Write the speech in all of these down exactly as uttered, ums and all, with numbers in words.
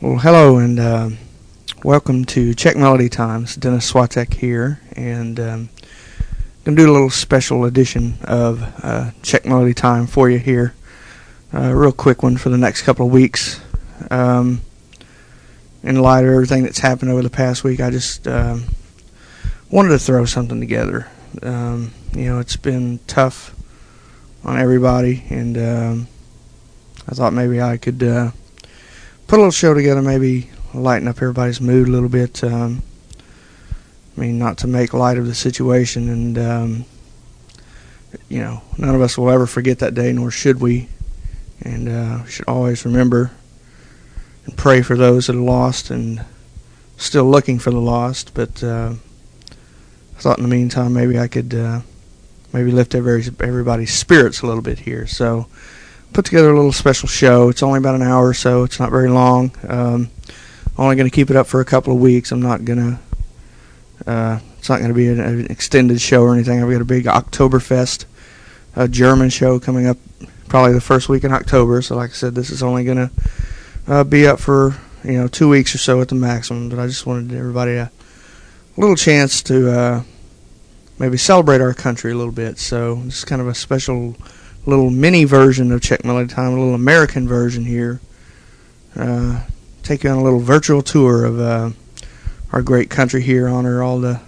Well, hello and uh, welcome to Czech Melody Times. Dennis Swatek here, and um, going to do a little special edition of uh, Czech Melody Time for you here. A uh, real quick one for the next couple of weeks. Um, in light of everything that's happened over the past week, I just um, wanted to throw something together. Um, you know, it's been tough on everybody, and um, I thought maybe I could uh, put a little show together, maybe lighten up everybody's mood a little bit. Um, I mean, not to make light of the situation, and um, you know, none of us will ever forget that day, nor should we. And uh, we should always remember and pray for those that are lost and still looking for the lost. But uh, I thought in the meantime maybe I could uh, maybe lift every, everybody's spirits a little bit here. So put together a little special show. It's only about an hour or so. It's not very long. Um, only going to keep it up for a couple of weeks. I'm not going to, uh, it's not going to be an, an extended show or anything. I've got a big Oktoberfest uh, German show coming up probably the first week in October. So like I said, this is only going to uh, be up for, you know, two weeks or so at the maximum. But I just wanted everybody a, a little chance to uh, maybe celebrate our country a little bit. So this is kind of a special little mini version of Czech Melody Time, a little American version here. Uh, take you on a little virtual tour of uh, our great country here, honor all the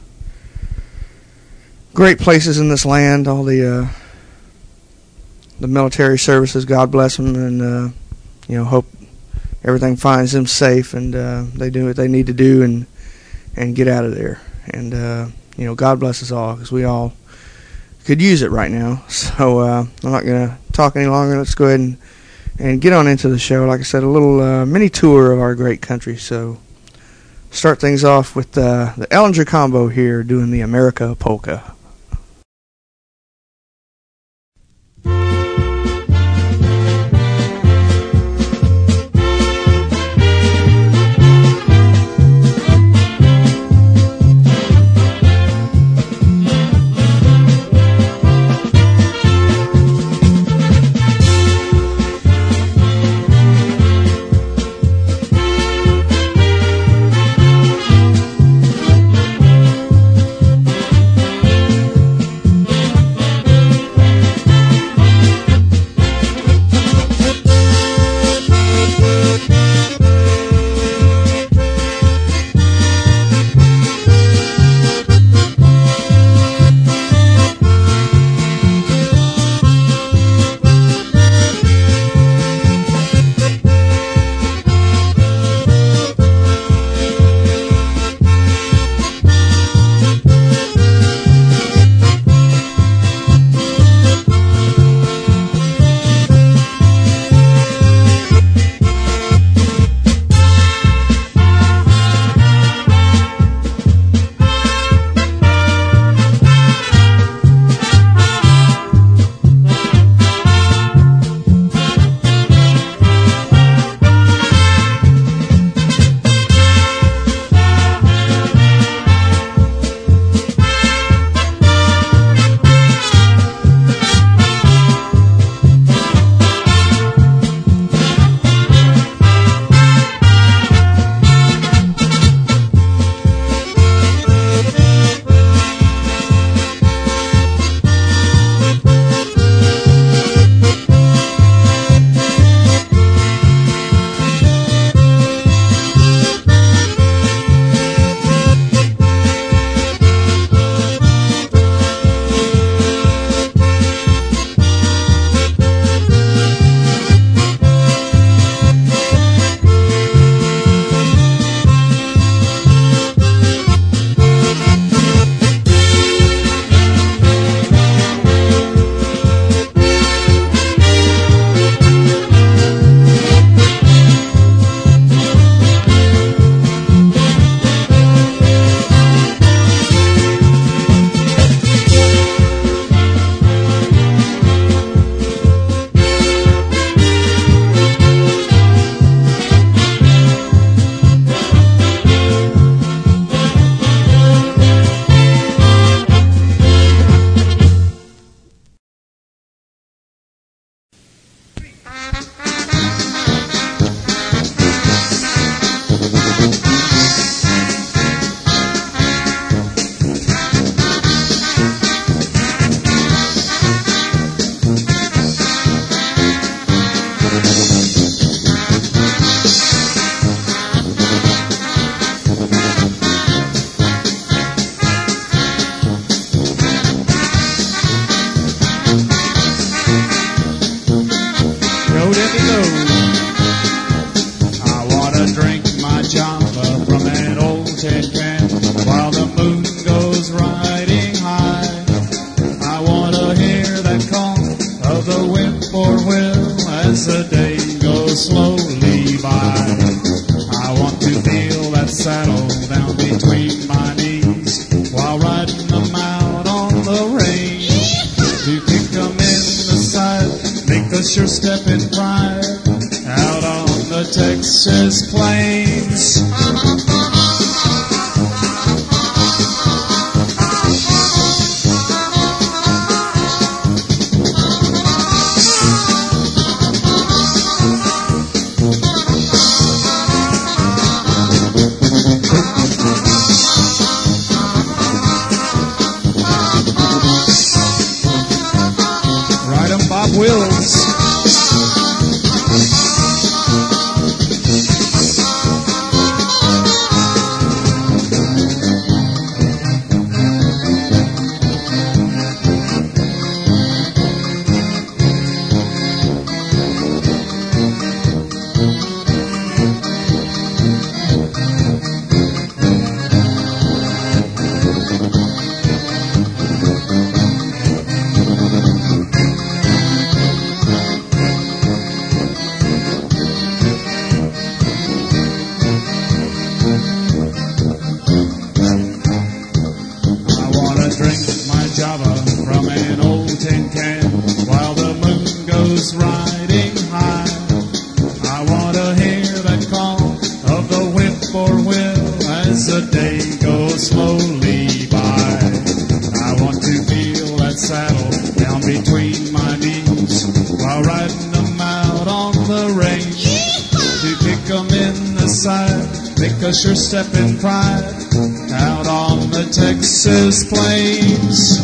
great places in this land, all the uh, the military services, God bless them, and uh, you know, hope everything finds them safe and uh, they do what they need to do and and get out of there. And uh, you know, God bless us all, because we all could use it right now. So uh, I'm not going to talk any longer. Let's go ahead and, and get on into the show. Like I said, a little uh, mini tour of our great country. So start things off with uh, the Ellinger Combo here doing the America Polka. Thank Texas plains. Ride 'em Bob Wills. Riding high, I want to hear that call of the whippoorwill as the day goes slowly by. I want to feel that saddle down between my knees while riding them out on the range. To kick them in the side, make a sure step in pride out on the Texas plains.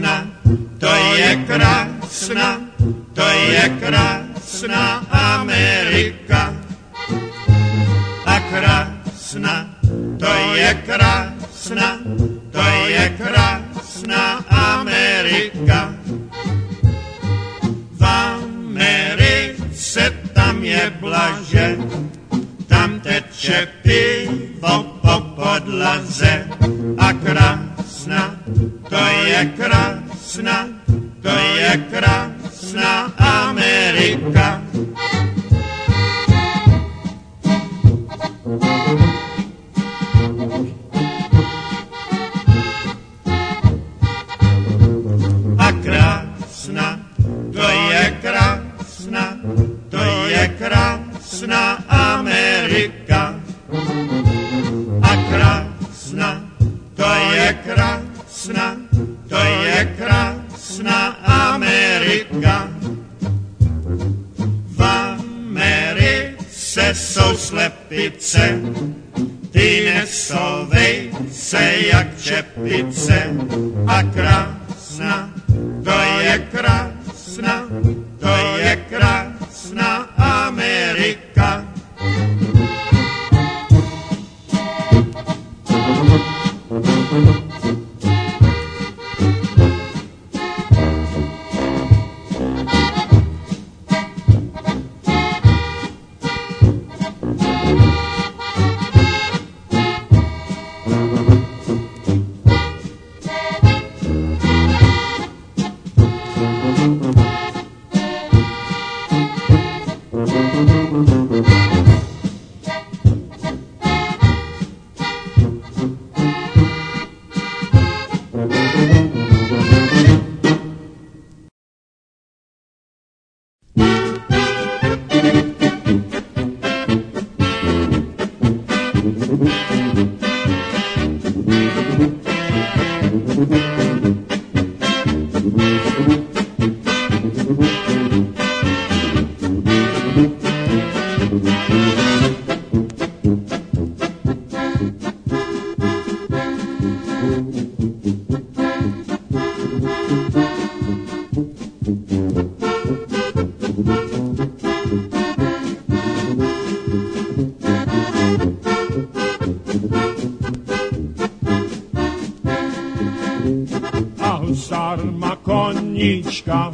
Suna, Toyekra, Suna, Toyekra, Suna, Amen. Amerika. A krásna, to je krásna, to je krásna Amerika. V Americe tam je blaže, tam teče pivo po podlaze. A krásna, to je krásna, to je krásna Amerika. A krásna, to je krásna, to je krásna Amerika. A krásna, to je krásna, to je krásna Amerika. V Americe jsou slepice, ty nesou vejce jak čepice. A krásna, to je krásna, to je krásna Amerika. Koníčka,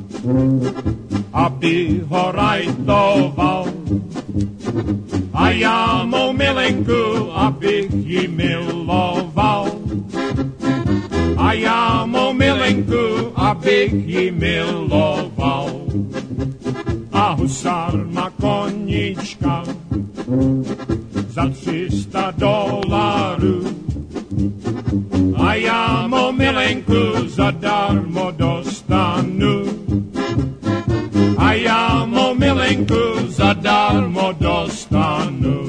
aby ho rajtoval. A já mou milenku, abych ji miloval. A já mou milenku, abych ji miloval. A husár má koníčka za tři sta dolarů. A já mou milenku zadarmo dostanu. A já mou milenku zadarmo dostanu.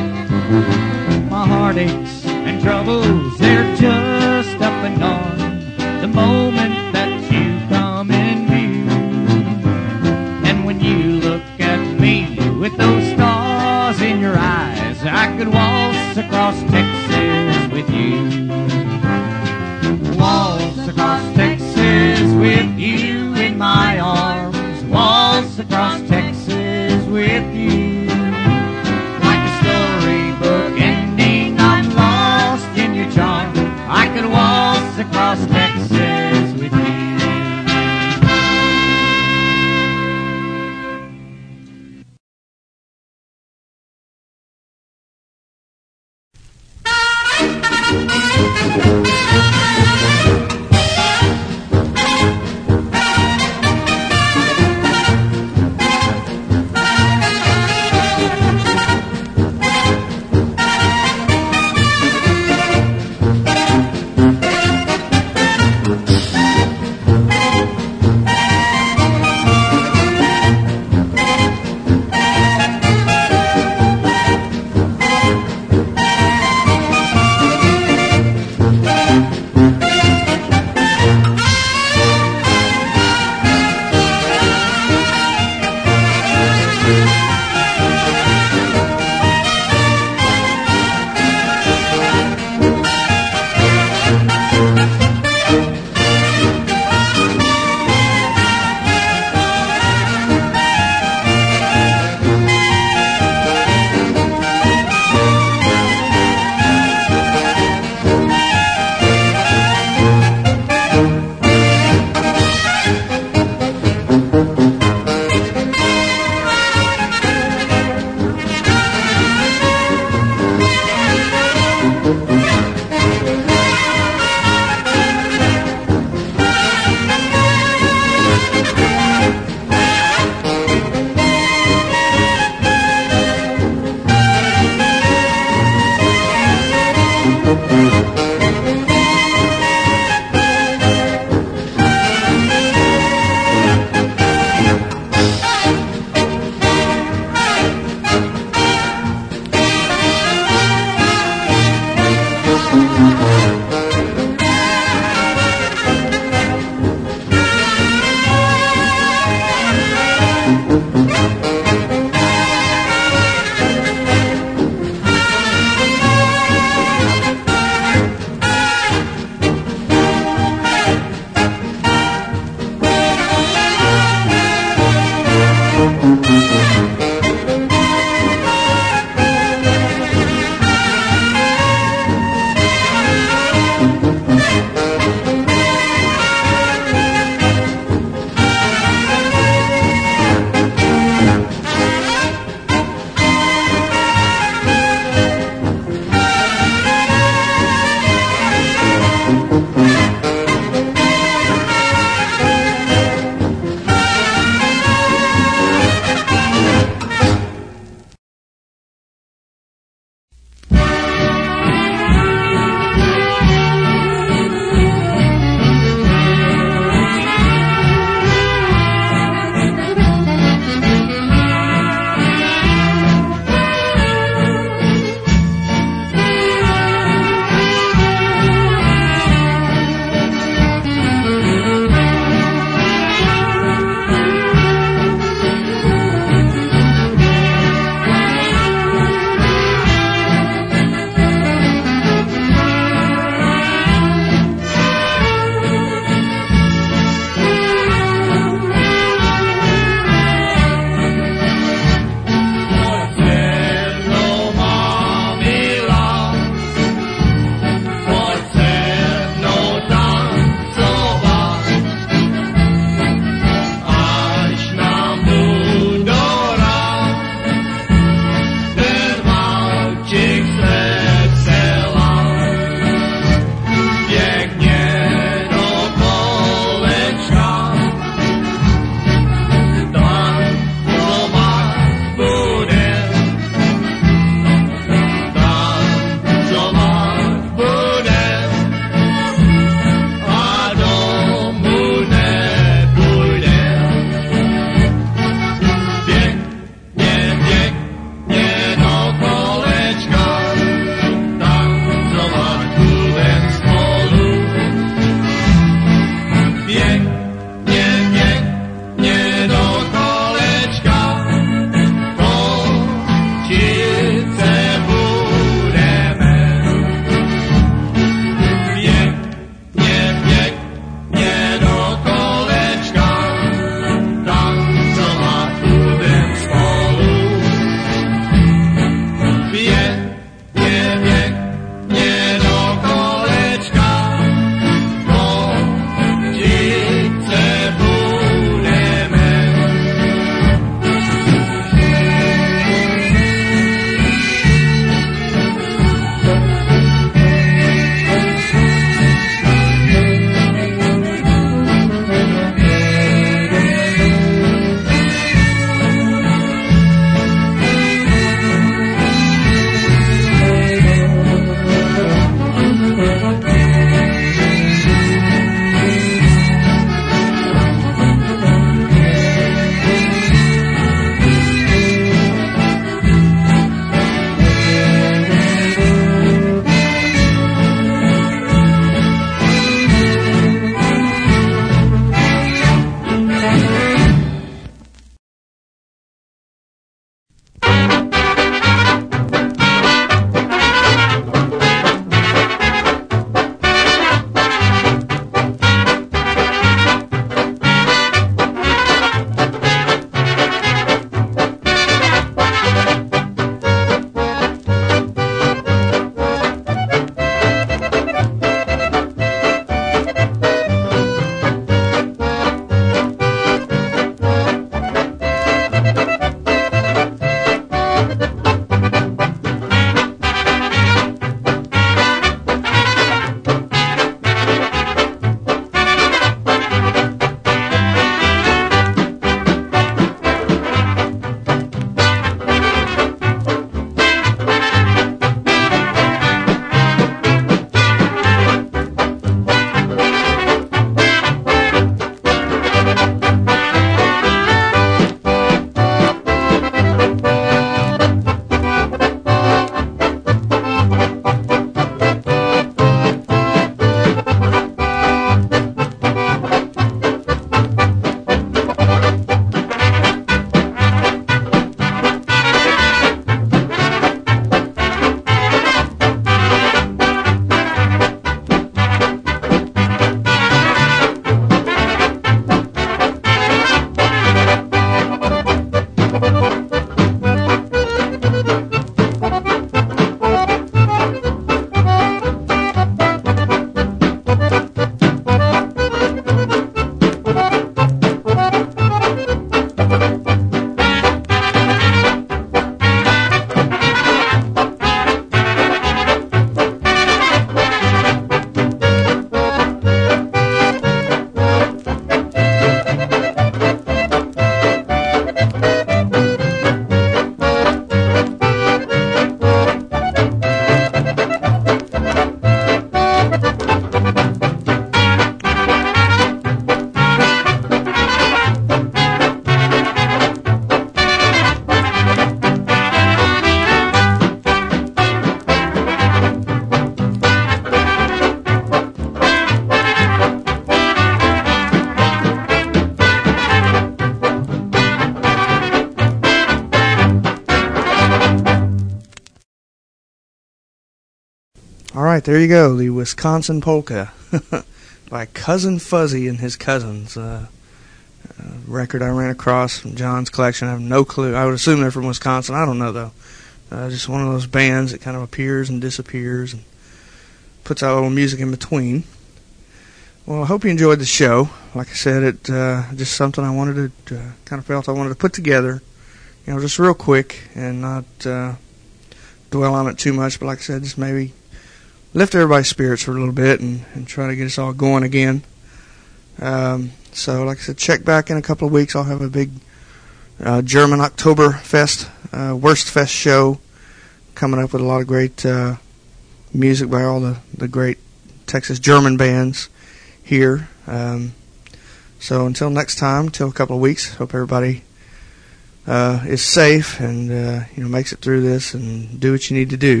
All right, there you go, the Wisconsin Polka by Cousin Fuzzy and His Cousins. Uh, uh, record I ran across from John's collection. I have no clue. I would assume they're from Wisconsin. I don't know, though. Uh, just one of those bands that kind of appears and disappears and puts out a little music in between. Well, I hope you enjoyed the show. Like I said, it uh, just something I wanted to, uh, kind of felt I wanted to put together, you know, just real quick and not uh, dwell on it too much. But like I said, just maybe lift everybody's spirits for a little bit and, and try to get us all going again. Um, so, like I said, check back in a couple of weeks. I'll have a big uh, German Oktoberfest, uh, Worst Fest show coming up with a lot of great uh, music by all the, the great Texas German bands here. Um, so until next time, until a couple of weeks, hope everybody uh, is safe and uh, you know makes it through this and do what you need to do.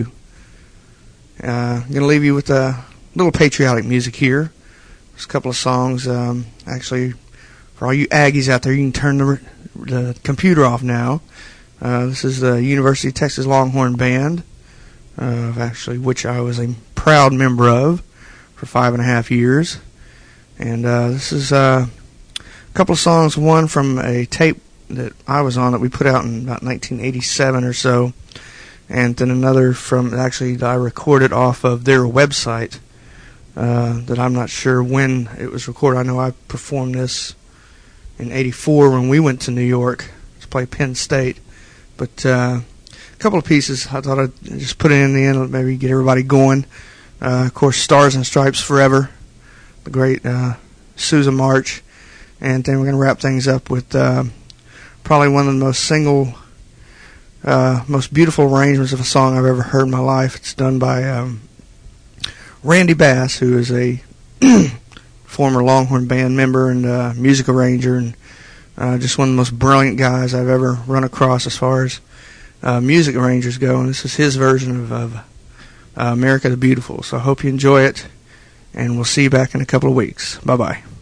Uh, I'm going to leave you with a little patriotic music here. There's a couple of songs. Um, actually, for all you Aggies out there, you can turn the, the computer off now. Uh, this is the University of Texas Longhorn Band, uh, actually, which I was a proud member of for five and a half years. And uh, this is uh, a couple of songs, one from a tape that I was on that we put out in about nineteen eighty-seven or so, and then another from, actually, that I recorded off of their website uh, that I'm not sure when it was recorded. I know I performed this in eighty-four when we went to New York to play Penn State. But uh, a couple of pieces I thought I'd just put it in the end, maybe get everybody going. Uh, of course, Stars and Stripes Forever, the great uh, Sousa March. And then we're going to wrap things up with uh, probably one of the most single, uh, most beautiful arrangements of a song I've ever heard in my life. It's done by um, Randy Bass, who is a former Longhorn Band member and uh, music arranger, and uh, just one of the most brilliant guys I've ever run across as far as uh, music arrangers go. And this is his version of, of uh, America the Beautiful. So I hope you enjoy it, and we'll see you back in a couple of weeks. Bye-bye.